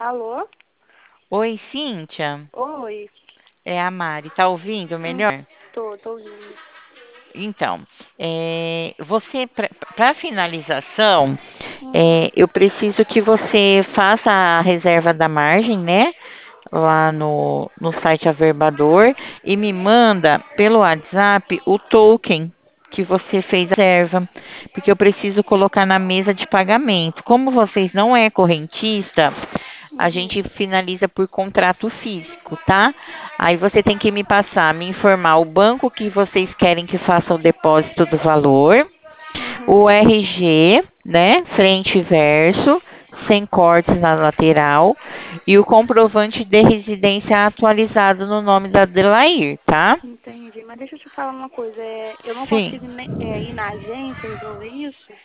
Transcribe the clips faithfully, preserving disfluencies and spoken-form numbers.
Alô? Oi, Cíntia. Oi. É a Mari. Tá ouvindo Hum, melhor? tô, tô ouvindo. Então, é, você, para finalização, Hum, é, eu preciso que você faça a reserva da margem, né? Lá no, no site Averbador e me manda pelo WhatsApp o token que você fez a reserva, porque eu preciso colocar na mesa de pagamento. Como vocês não é correntista, a uhum, gente finaliza por contrato físico, tá? Aí você tem que me passar, me informar o banco que vocês querem que faça o depósito do valor, uhum. o R G, né? Frente e verso, sem cortes na lateral, e o comprovante de residência atualizado no nome da Adelair, tá? Entendi. Mas deixa eu te falar uma coisa. É, eu não Sim. consigo ne- é, ir na agência resolver isso?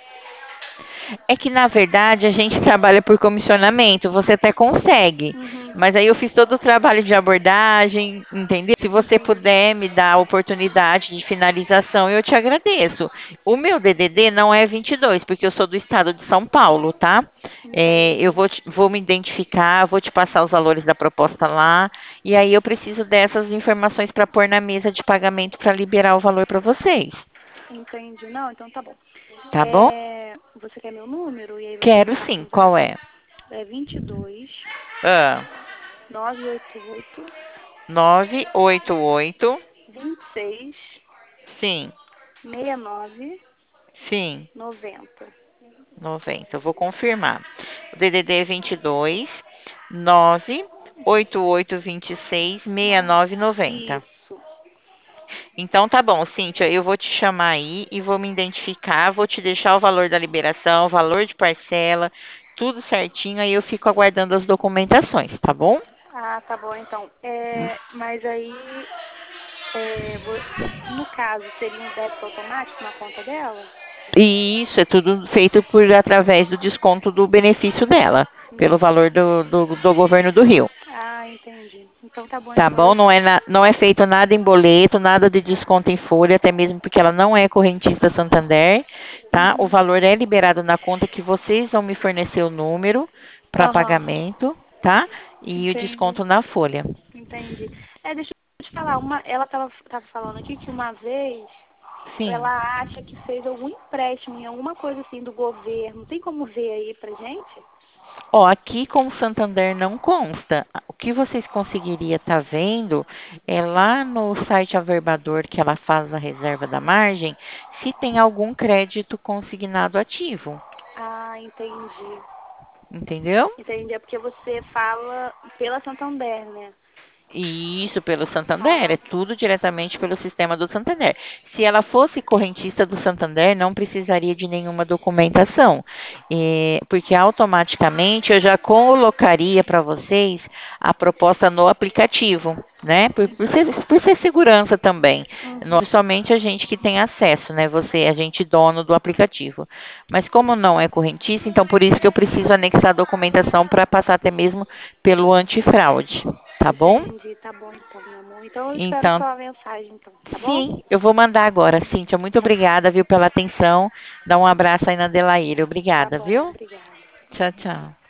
É que, na verdade, a gente trabalha por comissionamento, você até consegue. Uhum, Mas aí eu fiz todo o trabalho de abordagem, entendeu? Se você entendi, puder me dar a oportunidade de finalização, eu te agradeço. O meu D D D não é vinte e dois, porque eu sou do estado de São Paulo, tá? É, eu entendi, vou, te- vou me identificar, vou te passar os valores da proposta lá, e aí eu preciso dessas informações para pôr na mesa de pagamento para liberar o valor para vocês, entendi. Não, então tá bom. tá bom? É, você quer meu número? E aí você me Quero passa a sim, qual informação. é? É vinte e dois, Ah. nove oito oito, nove oito oito. vinte e seis, Sim, sessenta e nove, sim, noventa. noventa. Eu vou confirmar. O D D D é vinte e dois nove oito oito vinte e seis sessenta e nove noventa. Isso. Então tá bom, Cíntia, eu vou te chamar aí e vou me identificar, vou te deixar o valor da liberação, o valor de parcela, tudo certinho, aí eu fico aguardando as documentações, tá bom? Ah, tá bom então. É, mas aí, é, vo- no caso, seria um débito automático na conta dela? E isso é tudo feito por através do desconto do benefício dela, pelo Hum. valor do, do, do governo do Rio. Ah, entendi. Então tá bom, Tá então bom? eu. Não é, na- não é feito nada em boleto, nada de desconto em folha, até mesmo porque ela não é correntista Santander, tá? O Uhum. valor é liberado na conta que vocês vão me fornecer o número para Aham. pagamento, tá? E o Entendi. desconto na folha. Entendi. É, deixa eu te falar, uma, ela tava, tava falando aqui que uma vez Sim. ela acha que fez algum empréstimo em alguma coisa assim do governo. Tem como ver aí pra gente? Ó, aqui com o Santander não consta. O que vocês conseguiriam estar vendo é lá no site Averbador que ela faz a reserva da margem, se tem algum crédito consignado ativo, Ah, entendi. entendeu? Entendi. É porque você fala pela Santander, né? E isso pelo Santander, é Ah, tudo diretamente pelo sistema do Santander. Se ela fosse correntista do Santander, não precisaria de nenhuma documentação, eh, porque automaticamente eu já colocaria para vocês a proposta no aplicativo, né? Por, por ser, por ser segurança também. Não é uhum. somente a gente que tem acesso, né? Você, a gente dono do aplicativo. Mas como não é correntista, então por isso que eu preciso anexar a documentação para passar até mesmo pelo antifraude. Tá bom? Entendi. Tá bom então, meu amor. Então eu espero Então, sua mensagem, então, tá bom? sim, eu vou mandar agora, Cíntia. Muito Tá, obrigada, viu, pela atenção. Dá um abraço aí na Delaíra. tá Obrigada, bom. viu? Obrigada. Tchau, tchau.